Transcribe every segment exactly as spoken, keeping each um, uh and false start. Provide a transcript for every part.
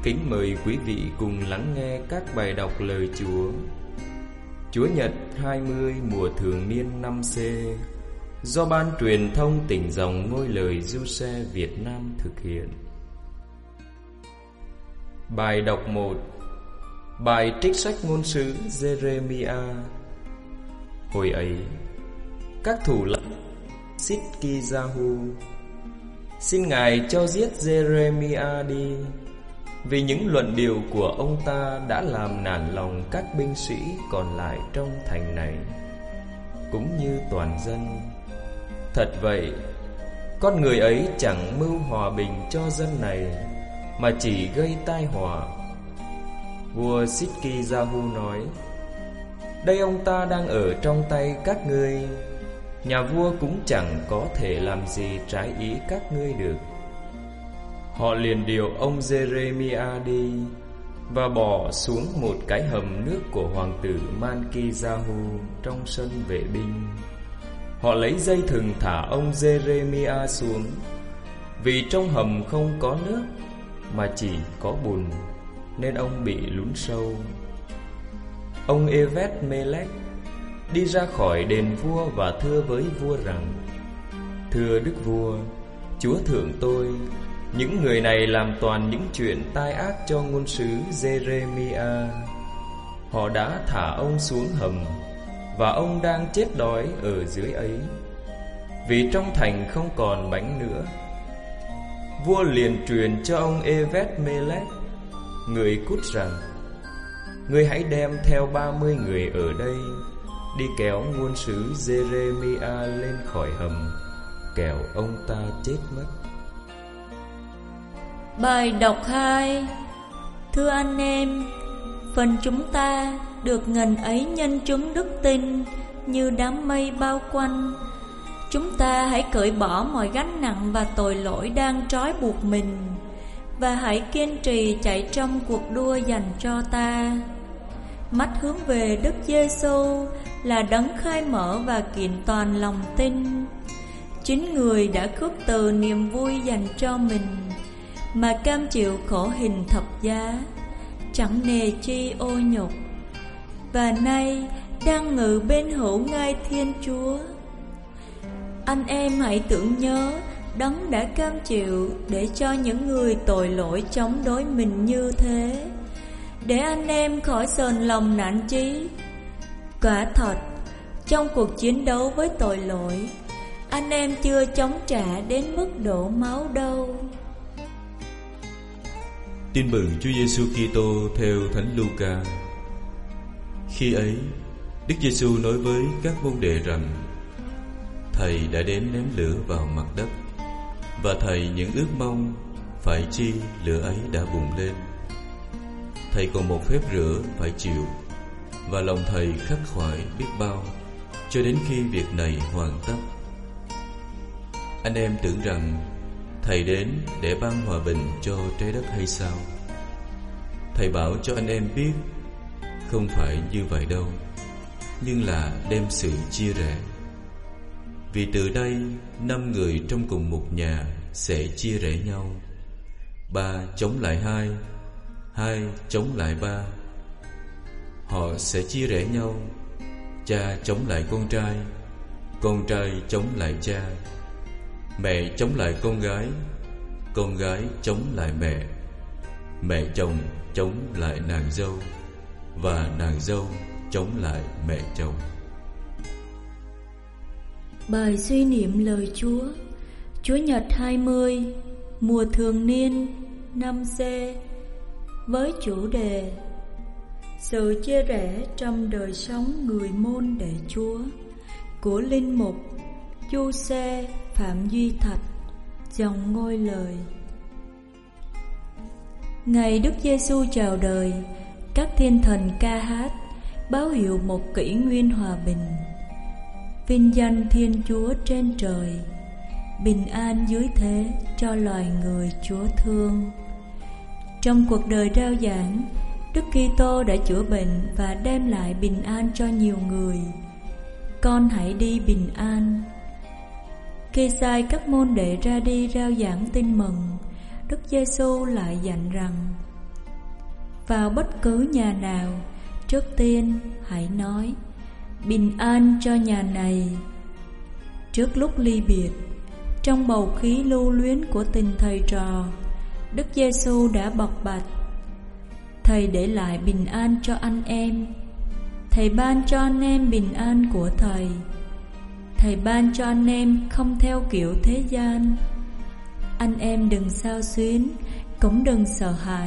Kính mời quý vị cùng lắng nghe các bài đọc lời Chúa. Chúa Nhật hai mươi mùa thường niên năm C do Ban Truyền thông Tỉnh Dòng Ngôi Lời Giuse Việt Nam thực hiện. Bài đọc một. Bài trích sách ngôn sứ Giê-rê-mi-a. Hồi ấy, các thủ lãnh Sít-ki-gia-hu xin Ngài cho giết Giê-rê-mi-a đi, vì những luận điệu của ông ta đã làm nản lòng các binh sĩ còn lại trong thành này, cũng như toàn dân. Thật vậy, con người ấy chẳng mưu hòa bình cho dân này, mà chỉ gây tai họa. Vua Sít-ki-gia-hu nói: đây ông ta đang ở trong tay các ngươi, nhà vua cũng chẳng có thể làm gì trái ý các ngươi được. Họ liền điều ông Giê-rê-mi-a đi và bỏ xuống một cái hầm nước của hoàng tử Man-ki-gia-hu trong sân vệ binh. Họ lấy dây thừng thả ông Giê-rê-mi-a xuống, vì trong hầm không có nước mà chỉ có bùn, nên ông bị lún sâu. Ông Ê-vét-mê-lách đi ra khỏi đền vua và thưa với vua rằng: thưa đức vua, chúa thượng tôi, những người này làm toàn những chuyện tai ác cho ngôn sứ Giê-rê-mi-a. Họ đã thả ông xuống hầm, và ông đang chết đói ở dưới ấy, vì trong thành không còn bánh nữa. Vua liền truyền cho ông Ê-vét-mê-lách, người Cút, rằng: ngươi hãy đem theo ba mươi người ở đây, đi kéo ngôn sứ Giê-rê-mi-a lên khỏi hầm, kẻo ông ta chết mất. Bài đọc hai. Thưa anh em, phần chúng ta được ngần ấy nhân chứng đức tin như đám mây bao quanh. Chúng ta hãy cởi bỏ mọi gánh nặng và tội lỗi đang trói buộc mình, và hãy kiên trì chạy trong cuộc đua dành cho ta. Mắt hướng về Đức Giê-xu là đấng khai mở và kiện toàn lòng tin. Chính người đã khước từ niềm vui dành cho mình, mà cam chịu khổ hình thập giá, chẳng nề chi ô nhục, và nay đang ngự bên hữu ngai Thiên Chúa. Anh em hãy tưởng nhớ đấng đã cam chịu để cho những người tội lỗi chống đối mình như thế, để anh em khỏi sờn lòng nản chí. Quả thật, trong cuộc chiến đấu với tội lỗi, anh em chưa chống trả đến mức đổ máu đâu. Tin mừng Chúa Giêsu Kitô theo Thánh Luca. Khi ấy, Đức Giêsu nói với các môn đệ rằng: thầy đã đến ném lửa vào mặt đất, và thầy những ước mong, phải chi lửa ấy đã bùng lên. Thầy còn một phép rửa phải chịu, và lòng thầy khắc khoải biết bao, cho đến khi việc này hoàn tất. Anh em tưởng rằng thầy đến để ban hòa bình cho trái đất hay sao? Thầy bảo cho anh em biết, không phải như vậy đâu, nhưng là đem sự chia rẽ. Vì từ đây năm người trong cùng một nhà sẽ chia rẽ nhau, ba chống lại hai, hai chống lại ba. Họ sẽ chia rẽ nhau, cha chống lại con trai, con trai chống lại cha, mẹ chống lại con gái, con gái chống lại mẹ, mẹ chồng chống lại nàng dâu, và nàng dâu chống lại mẹ chồng. Bài suy niệm lời Chúa. Chúa Nhật hai mươi mùa thường niên năm C, với chủ đề sự chia rẽ trong đời sống người môn đệ Chúa, của linh mục Giuse Phạm Duy Thạch, dòng Ngôi Lời. Ngày Đức Giêsu chào đời, các thiên thần ca hát báo hiệu một kỷ nguyên hòa bình. Vinh danh Thiên Chúa trên trời, bình an dưới thế cho loài người Chúa thương. Trong cuộc đời rao giảng, Đức Kitô đã chữa bệnh và đem lại bình an cho nhiều người. Con hãy đi bình an. Khi sai các môn đệ ra đi rao giảng tin mừng, Đức Giêsu lại dặn rằng: vào bất cứ nhà nào, trước tiên hãy nói bình an cho nhà này. Trước lúc ly biệt, trong bầu khí lưu luyến của tình thầy trò, Đức Giêsu đã bộc bạch: Thầy để lại bình an cho anh em. Thầy ban cho anh em bình an của Thầy. Thầy ban cho anh em không theo kiểu thế gian. Anh em đừng xao xuyến, cũng đừng sợ hãi.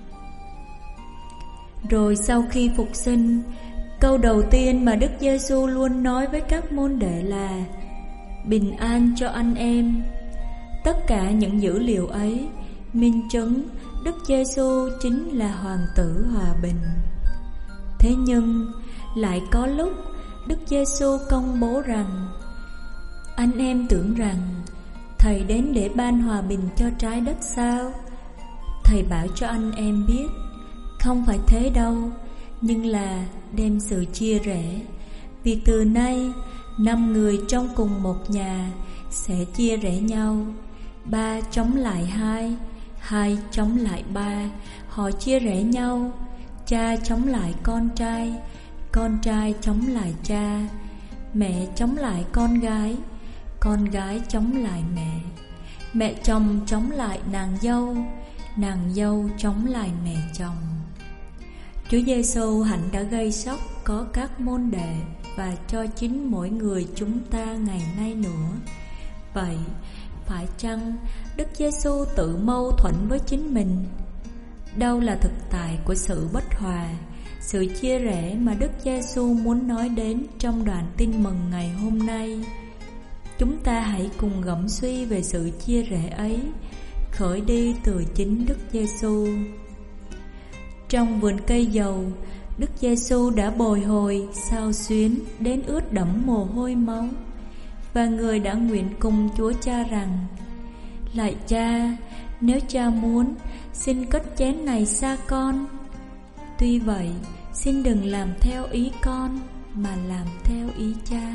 Rồi sau khi phục sinh, câu đầu tiên mà Đức Giêsu luôn nói với các môn đệ là bình an cho anh em. Tất cả những dữ liệu ấy minh chứng Đức Giêsu chính là Hoàng tử hòa bình. Thế nhưng lại có lúc Đức Giêsu công bố rằng: Anh em tưởng rằng Thầy đến để ban hòa bình cho trái đất sao? Thầy bảo cho anh em biết, không phải thế đâu, nhưng là đem sự chia rẽ. Vì từ nay, năm người trong cùng một nhà sẽ chia rẽ nhau. Ba chống lại hai, hai chống lại ba, họ chia rẽ nhau. Cha chống lại con trai, con trai chống lại cha. Mẹ chống lại con gái, con gái chống lại mẹ. Mẹ chồng chống lại nàng dâu, nàng dâu chống lại mẹ chồng. Chúa Giêsu hạnh đã gây sốc có các môn đệ và cho chính mỗi người chúng ta ngày nay nữa. Vậy phải chăng Đức Giêsu tự mâu thuẫn với chính mình? Đâu là thực tại của sự bất hòa, sự chia rẽ mà Đức Giêsu muốn nói đến trong đoạn tin mừng ngày hôm nay? Chúng ta hãy cùng gẫm suy về sự chia rẽ ấy, khởi đi từ chính Đức Giêsu. Trong vườn cây dầu, Đức Giêsu đã bồi hồi, xao xuyến đến ướt đẫm mồ hôi máu, và người đã nguyện cùng Chúa Cha rằng: Lạy Cha, nếu Cha muốn, xin cất chén này xa con. Tuy vậy, xin đừng làm theo ý con, mà làm theo ý Cha.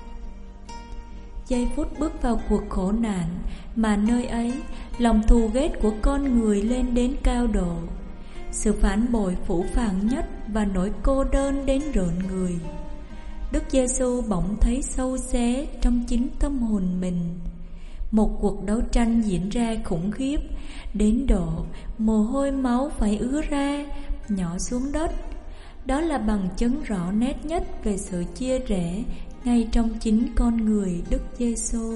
Giây phút bước vào cuộc khổ nạn, mà nơi ấy lòng thù ghét của con người lên đến cao độ, sự phản bội phũ phàng nhất và nỗi cô đơn đến rợn người. Đức Giêsu bỗng thấy sâu xé trong chính tâm hồn mình. Một cuộc đấu tranh diễn ra khủng khiếp đến độ mồ hôi máu phải ứa ra, nhỏ xuống đất. Đó là bằng chứng rõ nét nhất về sự chia rẽ ngay trong chính con người Đức Giêsu.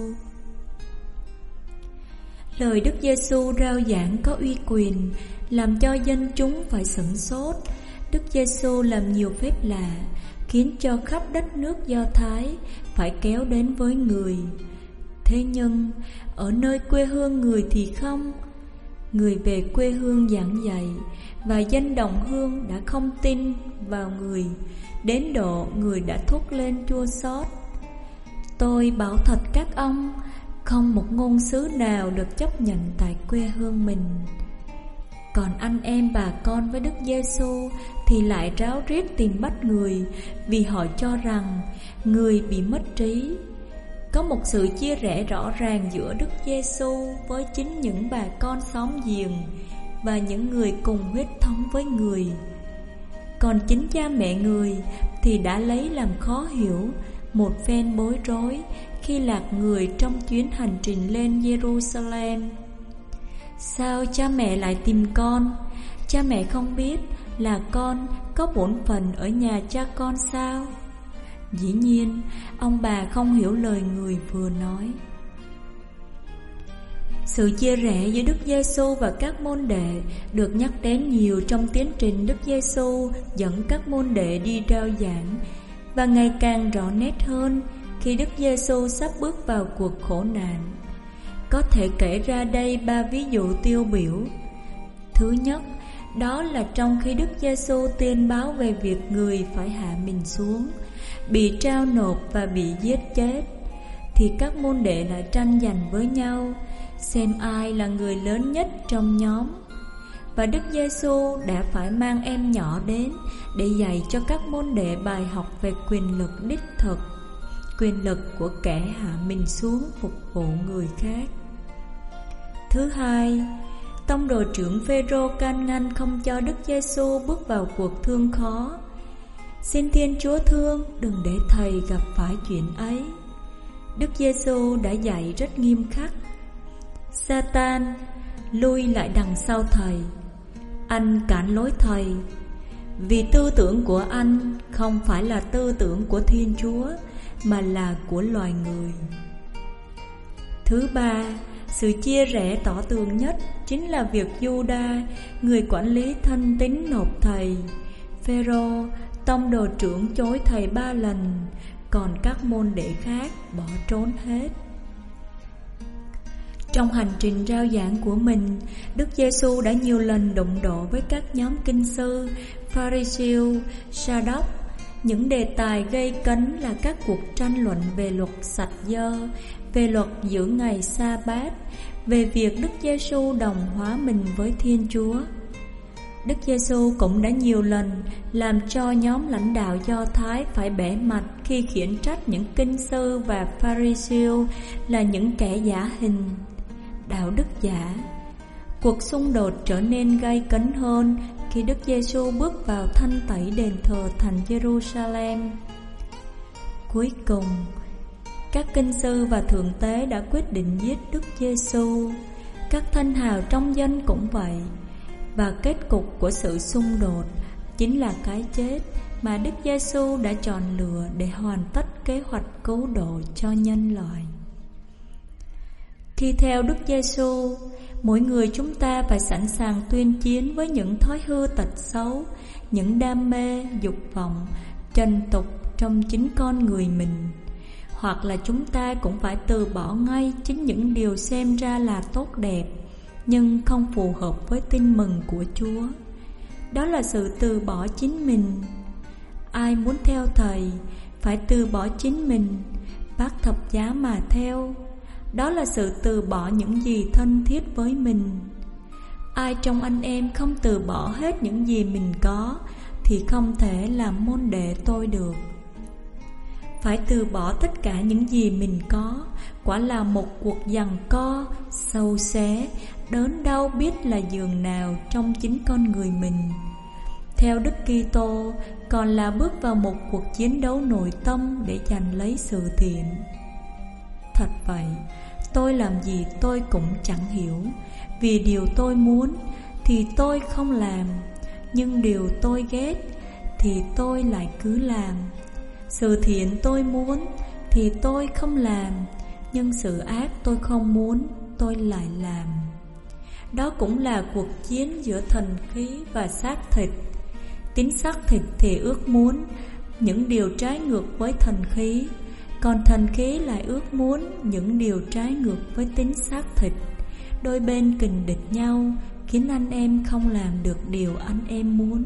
Lời Đức Giêsu rao giảng có uy quyền, làm cho dân chúng phải sửng sốt. Đức Giêsu làm nhiều phép lạ, khiến cho khắp đất nước Do Thái phải kéo đến với người. Thế nhưng ở nơi quê hương người thì không. Người về quê hương giảng dạy, và dân đồng hương đã không tin vào người, đến độ người đã thốt lên chua xót: Tôi bảo thật các ông, không một ngôn sứ nào được chấp nhận tại quê hương mình. Còn anh em bà con với Đức Giêsu thì lại ráo riết tìm bắt người, vì họ cho rằng người bị mất trí. Có một sự chia rẽ rõ ràng giữa Đức Giêsu với chính những bà con xóm giềng và những người cùng huyết thống với người. Còn chính cha mẹ người thì đã lấy làm khó hiểu một phen bối rối khi lạc người trong chuyến hành trình lên Jerusalem. Sao cha mẹ lại tìm con? Cha mẹ không biết là con có bổn phận ở nhà cha con sao? Dĩ nhiên, ông bà không hiểu lời người vừa nói. Sự chia rẽ giữa Đức Giêsu và các môn đệ được nhắc đến nhiều trong tiến trình Đức Giêsu dẫn các môn đệ đi rao giảng, và ngày càng rõ nét hơn khi Đức Giêsu sắp bước vào cuộc khổ nạn. Có thể kể ra đây ba ví dụ tiêu biểu. Thứ nhất, đó là trong khi Đức Giêsu tuyên báo về việc người phải hạ mình xuống, bị trao nộp và bị giết chết, thì các môn đệ lại tranh giành với nhau xem ai là người lớn nhất trong nhóm. Và Đức Giêsu đã phải mang em nhỏ đến để dạy cho các môn đệ bài học về quyền lực đích thực, quyền lực của kẻ hạ mình xuống phục vụ người khác. Thứ hai, tông đồ trưởng Phêrô can ngăn không cho Đức Giêsu bước vào cuộc thương khó. Xin Thiên Chúa thương, đừng để thầy gặp phải chuyện ấy. Đức Giêsu đã dạy rất nghiêm khắc: Sa-tan, lui lại đằng sau thầy. Anh cản lối thầy, vì tư tưởng của anh không phải là tư tưởng của Thiên Chúa, mà là của loài người. Thứ ba, sự chia rẽ tỏ tường nhất chính là việc Giu-đa, người quản lý thân tín, nộp thầy. Phêrô, tông đồ trưởng, chối thầy ba lần, còn các môn đệ khác bỏ trốn hết. Trong hành trình rao giảng của mình, Đức Giêsu đã nhiều lần đụng độ với các nhóm kinh sư, Pha-ri-siêu, Sa-đốc. Những đề tài gây cấn là các cuộc tranh luận về luật sạch dơ, về luật giữ ngày sa-bát, về việc Đức Giêsu đồng hóa mình với Thiên Chúa. Đức Giêsu cũng đã nhiều lần làm cho nhóm lãnh đạo Do Thái phải bẽ mặt khi khiển trách những kinh sư và Pha-ri-siêu là những kẻ giả hình, đạo đức giả. Cuộc xung đột trở nên gay cấn hơn khi Đức Giêsu bước vào thanh tẩy đền thờ thành Jerusalem. Cuối cùng, các kinh sư và thượng tế đã quyết định giết Đức Giêsu. Các thanh hào trong dân cũng vậy. Và kết cục của sự xung đột chính là cái chết mà Đức Giêsu đã chọn lựa để hoàn tất kế hoạch cứu độ cho nhân loại. Khi theo Đức Giêsu, mỗi người chúng ta phải sẵn sàng tuyên chiến với những thói hư tật xấu, những đam mê, dục vọng, trần tục trong chính con người mình. Hoặc là chúng ta cũng phải từ bỏ ngay chính những điều xem ra là tốt đẹp, nhưng không phù hợp với tin mừng của Chúa. Đó là sự từ bỏ chính mình. Ai muốn theo Thầy phải từ bỏ chính mình, vác thập giá mà theo. Đó là sự từ bỏ những gì thân thiết với mình. Ai trong anh em không từ bỏ hết những gì mình có thì không thể làm môn đệ tôi được. Phải từ bỏ tất cả những gì mình có quả là một cuộc giằng co sâu xé, đớn đau biết là giường nào trong chính con người mình. Theo Đức Kitô còn là bước vào một cuộc chiến đấu nội tâm để giành lấy sự thiện. Thật vậy, tôi làm gì tôi cũng chẳng hiểu, vì điều tôi muốn thì tôi không làm, nhưng điều tôi ghét thì tôi lại cứ làm. Sự thiện tôi muốn thì tôi không làm, nhưng sự ác tôi không muốn tôi lại làm. Đó cũng là cuộc chiến giữa thần khí và xác thịt. Tính xác thịt thì ước muốn những điều trái ngược với thần khí, còn thần khí lại ước muốn những điều trái ngược với tính xác thịt. Đôi bên kình địch nhau, khiến anh em không làm được điều anh em muốn.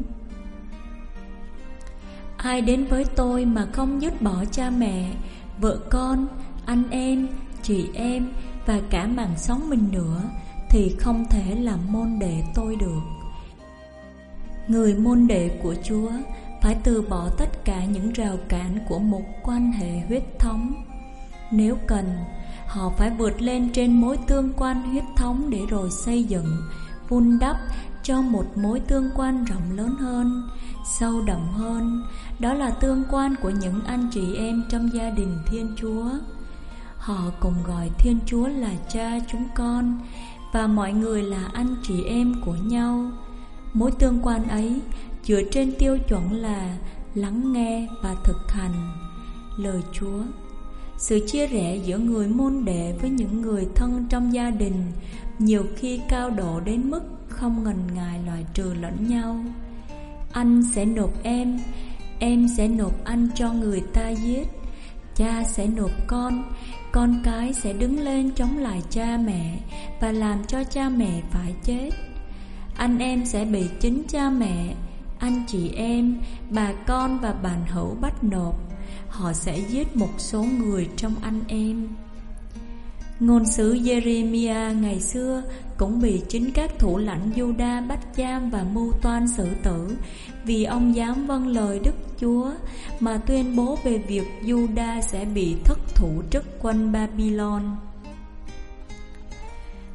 Ai đến với tôi mà không dứt bỏ cha mẹ, vợ con, anh em, chị em và cả mạng sống mình nữa thì không thể làm môn đệ tôi được. Người môn đệ của Chúa phải từ bỏ tất cả những rào cản của một quan hệ huyết thống. Nếu cần, họ phải vượt lên trên mối tương quan huyết thống để rồi xây dựng, vun đắp cho một mối tương quan rộng lớn hơn, sâu đậm hơn. Đó là tương quan của những anh chị em trong gia đình Thiên Chúa. Họ cùng gọi Thiên Chúa là Cha chúng con, và mọi người là anh chị em của nhau. Mối tương quan ấy dựa trên tiêu chuẩn là lắng nghe và thực hành lời Chúa. Sự chia rẽ giữa người môn đệ với những người thân trong gia đình nhiều khi cao độ đến mức không ngần ngại loại trừ lẫn nhau. Anh sẽ nộp em, em sẽ nộp anh cho người ta giết. Cha sẽ nộp con, con cái sẽ đứng lên chống lại cha mẹ và làm cho cha mẹ phải chết. Anh em sẽ bị chính cha mẹ, anh chị em, bà con và bạn hữu bắt nộp. Họ sẽ giết một số người trong anh em. Ngôn sứ Jeremiah ngày xưa cũng bị chính các thủ lãnh Juda bắt giam và mưu toan xử tử, vì ông dám vâng lời Đức Chúa mà tuyên bố về việc Juda sẽ bị thất thủ trước quân Babylon.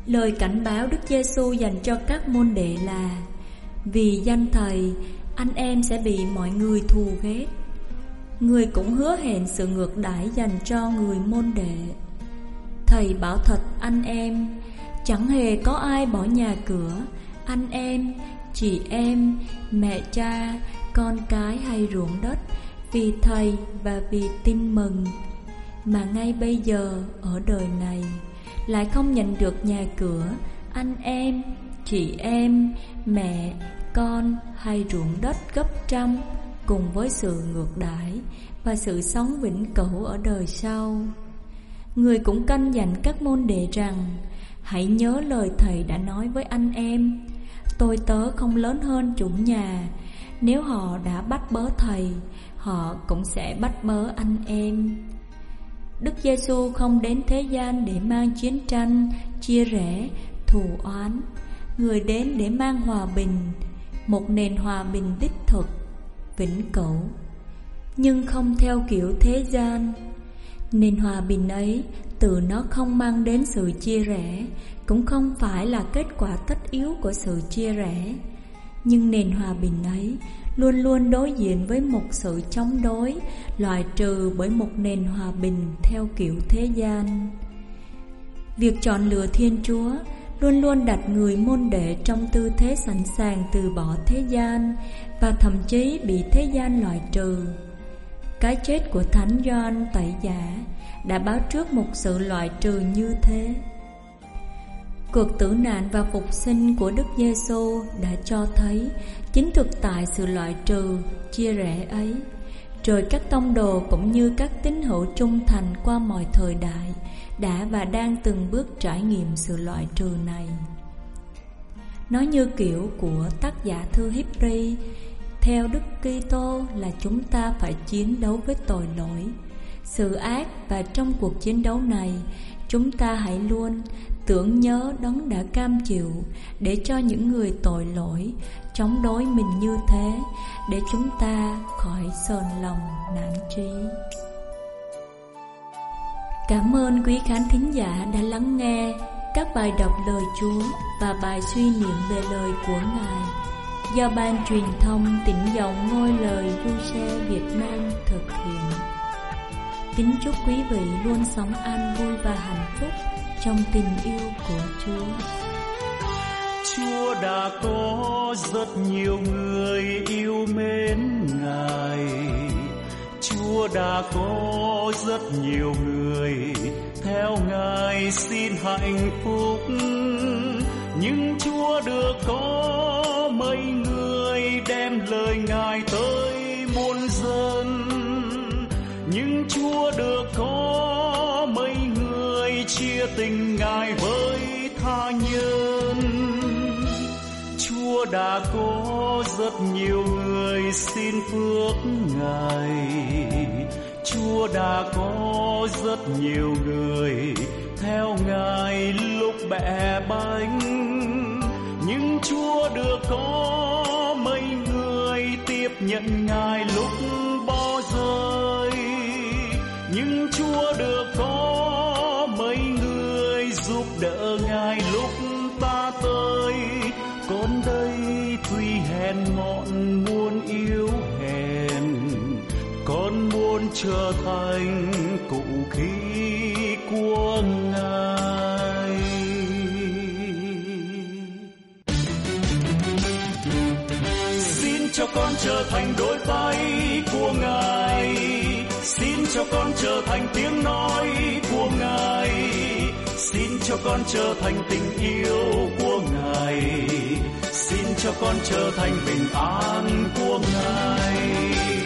Lời cảnh báo Đức Giêsu dành cho các môn đệ là: vì danh Thầy, anh em sẽ bị mọi người thù ghét. Người cũng hứa hẹn sự ngược đãi dành cho người môn đệ. Thầy bảo thật anh em, chẳng hề có ai bỏ nhà cửa, anh em, chị em, mẹ cha, con cái hay ruộng đất vì Thầy và vì tin mừng, mà ngay bây giờ ở đời này lại không nhận được nhà cửa, anh em, chị em, mẹ, con hay ruộng đất gấp trăm, cùng với sự ngược đãi và sự sống vĩnh cửu ở đời sau. Người cũng căn dặn các môn đệ rằng: hãy nhớ lời Thầy đã nói với anh em, tôi tớ không lớn hơn chủ nhà. Nếu họ đã bắt bớ Thầy, họ cũng sẽ bắt bớ anh em. Đức Giêsu không đến thế gian để mang chiến tranh, chia rẽ, thù oán. Người đến để mang hòa bình, một nền hòa bình đích thực, vĩnh cửu, nhưng không theo kiểu thế gian. Nền hòa bình ấy từ nó không mang đến sự chia rẽ, cũng không phải là kết quả tất yếu của sự chia rẽ. Nhưng nền hòa bình ấy luôn luôn đối diện với một sự chống đối, loại trừ bởi một nền hòa bình theo kiểu thế gian. Việc chọn lựa Thiên Chúa luôn luôn đặt người môn đệ trong tư thế sẵn sàng từ bỏ thế gian và thậm chí bị thế gian loại trừ. Cái chết của Thánh Gioan Tẩy Giả đã báo trước một sự loại trừ như thế. Cuộc tử nạn và phục sinh của Đức Giêsu đã cho thấy chính thực tại sự loại trừ, chia rẽ ấy. Rồi các tông đồ cũng như các tín hữu trung thành qua mọi thời đại đã và đang từng bước trải nghiệm sự loại trừ này. Nói như kiểu của tác giả thư Híp-ri, theo Đức Kitô là chúng ta phải chiến đấu với tội lỗi, sự ác, và trong cuộc chiến đấu này, chúng ta hãy luôn tưởng nhớ Đấng đã cam chịu để cho những người tội lỗi chống đối mình như thế, để chúng ta khỏi sờn lòng nản trí. Cảm ơn quý khán thính giả đã lắng nghe các bài đọc lời Chúa và bài suy niệm về lời của Ngài do Ban Truyền thông Tỉnh Dòng Ngôi Lời giê xê Việt Nam thực hiện. Kính chúc quý vị luôn sống an vui và hạnh phúc trong tình yêu của Chúa. Chúa đã có rất nhiều người yêu mến Ngài. Chúa đã có rất nhiều người theo Ngài xin hạnh phúc. Nhưng Chúa được có mấy người đem lời Ngài tới muôn dân. Nhưng Chúa được có mấy người chia tình Ngài với tha nhân. Chúa đã có rất nhiều người xin phước Ngài. Chúa đã có rất nhiều người theo Ngài lúc bẻ bánh. Nhưng Chúa được có mấy người tiếp nhận Ngài lúc bỏ rơi. Nhưng Chúa được có mấy người giúp đỡ Ngài lúc ta tới. Con đây tuy hèn mọn muốn yếu hèn, con muốn trở thành cụ khí của Ngài. Xin cho con trở thành đôi tay của Ngài. Xin cho con trở thành tiếng nói của Ngài. Xin cho con trở thành tình yêu của Ngài. Xin cho con trở thành bình an của Ngài.